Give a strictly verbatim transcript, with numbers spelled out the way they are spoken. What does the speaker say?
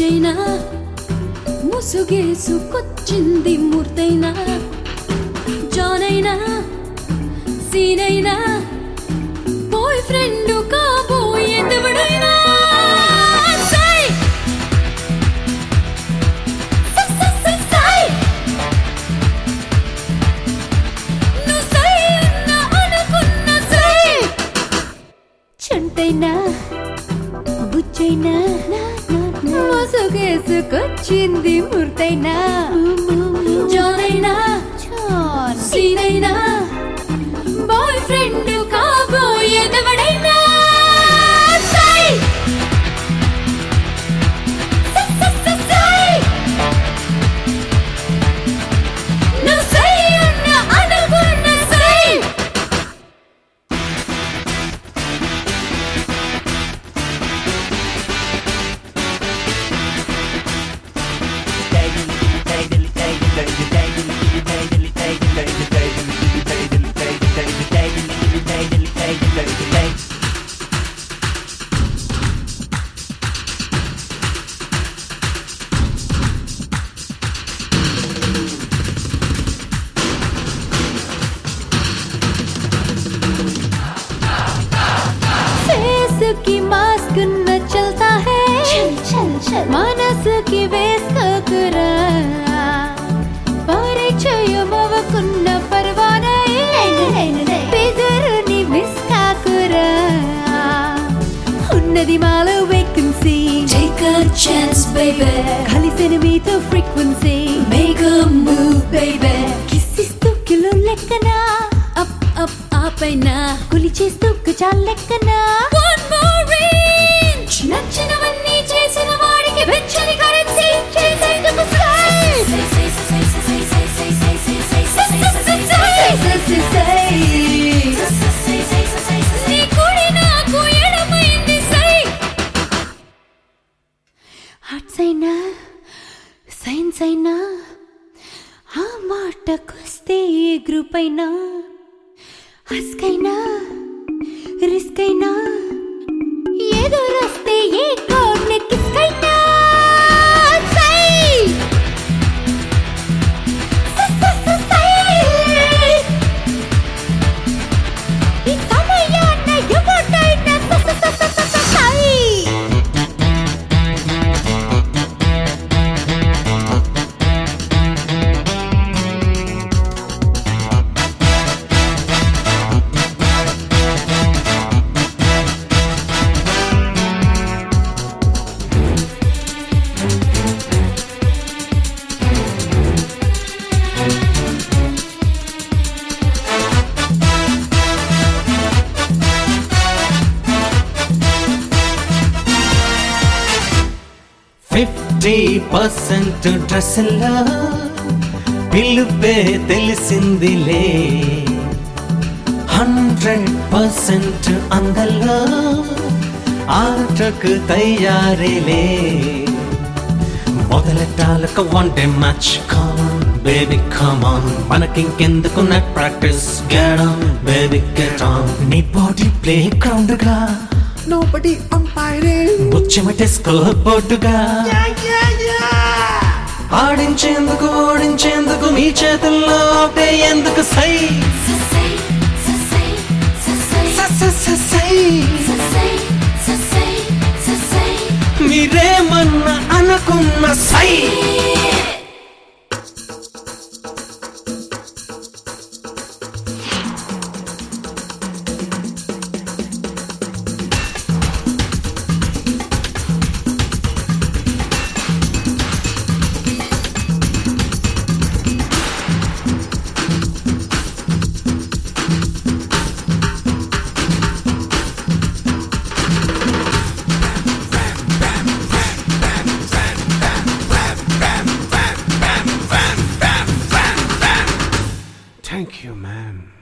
ముచ్చైనా ముసుగేసుకొచ్చింది మూర్తైనా జానైనా సీనైనా బాయ్ ఫ్రెండ్ కాబోయేదెవడైనా చంటైనా బుచ్చైనా మోసుగేసుకొచ్చింది మూర్తైనా జానైనా సీనైనా బాయ్ ఫ్రెండ్ కాబోయేదెవడైనా की मास्क न चलता है चल चल चल मनस की वेस्ककुरा పరిచయమవకున్న పర్వానై పెదరుని మిస్కాకురా ఉన్నది మాలో vacancy take a chance baby కలిసిన మీతో frequency make a move baby కిస్సిస్తూ కిలో లెక్కన అప్ అప్ ఆపైనా కులి చేస్తూ గజాల లెక్కన నచ్చినవన్నీ చేసిన వాడికి వెచ్చని కరెన్సీ చేసేందుకు నీ కుడి నాకు ఎడమైంది సై ఆర్ట్స్ అయినా సైన్స్ అయినా ఆ మాటకొస్తే ఏ గ్రూప్ అయినా హస్కైనా రిస్క్ అయినా ఎదురొస్తే ఏ కోడ్ని కిస్కైనా ఈ సమయాన్న ఎవడైనా ఫిఫ్టీ పర్సెంట్ డ్రెస్సుల్లో పిలుపే తెలిసిందిలే హండ్రెడ్ పర్సెంట్ అందల్లో ఆటకు తయారీలే మొదలెట్టాలకు one day match come on baby come on మనకింకెందుకు net practice get on baby get on నీ బాడీ ప్లే గ్రౌండ్ గా nobody umpiring ముచ్చమటే స్కోర్ బోర్డుగా ఆడించేందుకు ఓడించేందుకు మీ చేతుల్లో ఒకటే ఎందుకు సై మీరేమన్నా అనుకున్న సై thank you man